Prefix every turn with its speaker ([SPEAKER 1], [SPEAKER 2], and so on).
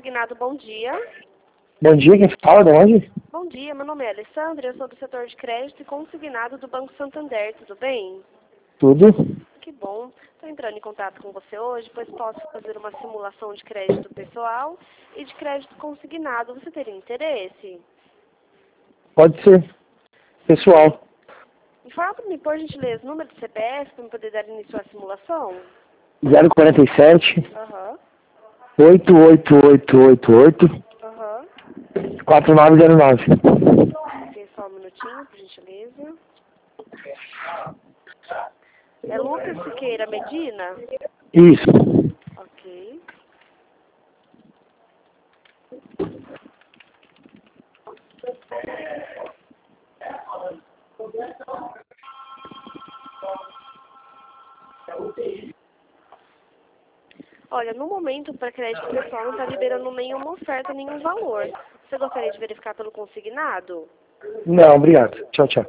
[SPEAKER 1] Consignado, bom dia.
[SPEAKER 2] Bom dia, quem fala? De onde?
[SPEAKER 1] Bom dia, meu nome é Alessandra, eu sou do setor de crédito e consignado do Banco Santander, tudo bem?
[SPEAKER 2] Tudo?
[SPEAKER 1] Que bom. Estou entrando em contato com você hoje, pois posso fazer uma simulação de crédito pessoal e de crédito consignado. Você teria interesse?
[SPEAKER 2] Pode ser. Pessoal.
[SPEAKER 1] Fala para mim, por gentileza, o número de CPF para eu poder dar início à simulação?
[SPEAKER 2] 047
[SPEAKER 1] Aham,
[SPEAKER 2] 88888
[SPEAKER 1] aham.
[SPEAKER 2] 4909.
[SPEAKER 1] Ok, só um minutinho, por gentileza. É Lucas Siqueira Medina?
[SPEAKER 2] Isso.
[SPEAKER 1] Ok. Olha, no momento, para crédito pessoal, não está liberando nenhuma oferta, nenhum valor. Você gostaria de verificar pelo consignado?
[SPEAKER 2] Não, obrigado. Tchau, tchau.